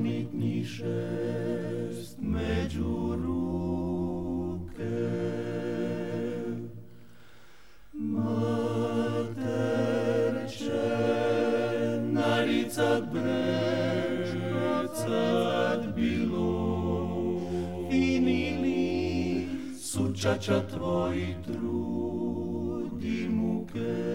ponitni šest među ruke. Mater će naricat brecat bilo, finili su čača tvoji trud i muke.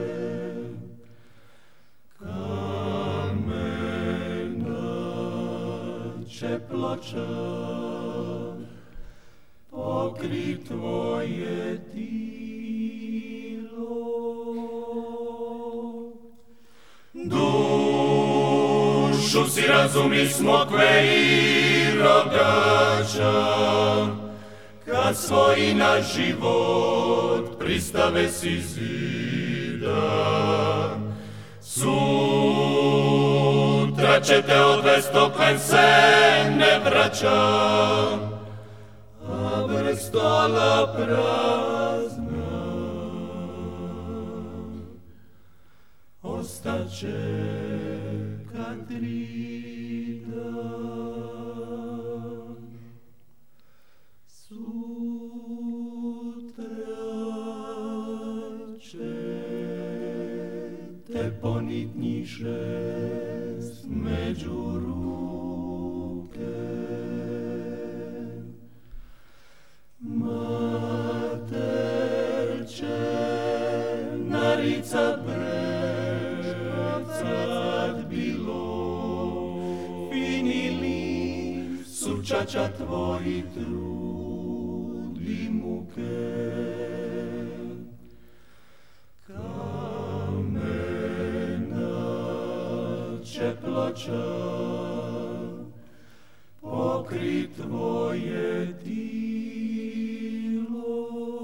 Će ploča pokri tvoje tilo. Dušu si razumi smokve i rogača, kad svoji na život pristave si zida. Sutra će te odvest oklen se ne vraća, a vrstola prazna ostaće Katrina. Sutra će te ponitni šest među ruke. Mater će naricat brecat bilo, finili su čača tvoji trud i muke. Će ploča pokri tvoje tilo.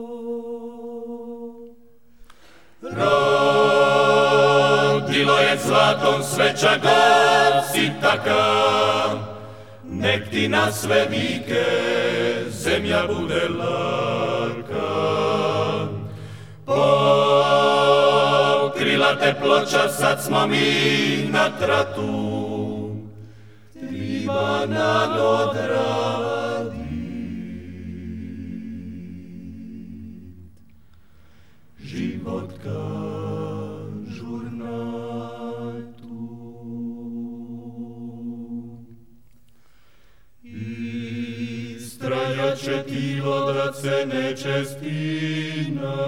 Rodilo je zlatom sveča glasitaka, nek ti na sve vike zemlja bude laka. Pokrila te ploča, sad smo mi na tratu, treba nam odradit život ka žurnatu. Istrajaće tilo da se nečestina,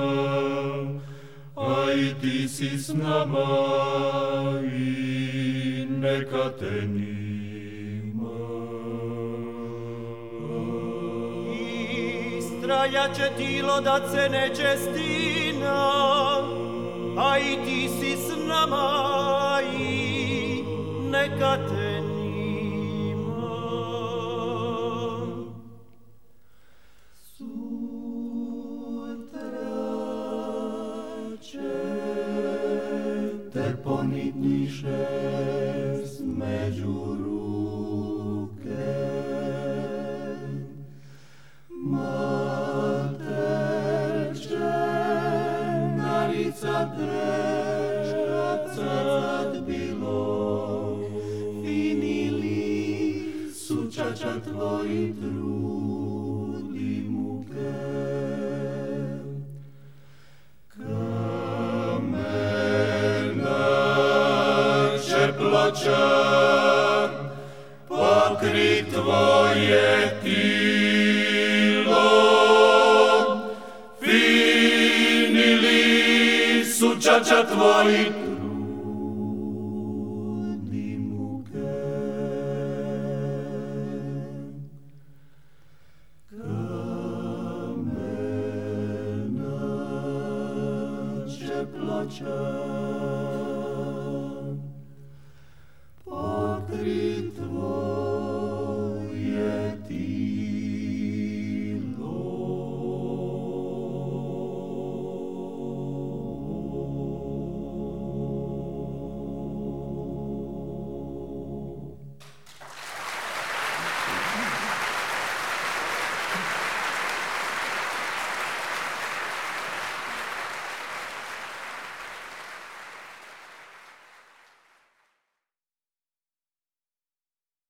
a i ti si s nama i neka te nima. Istrajaće tilo da se nečestina, a i ti si s nama i neka te nima. Te ponitni šest među ruke. Mater će naricat brecat bilo, finili su čača tvoji trud i muke. Ploča pokri tvoje tilo, finili su čača tvoji trud i muke. Kamena će ploča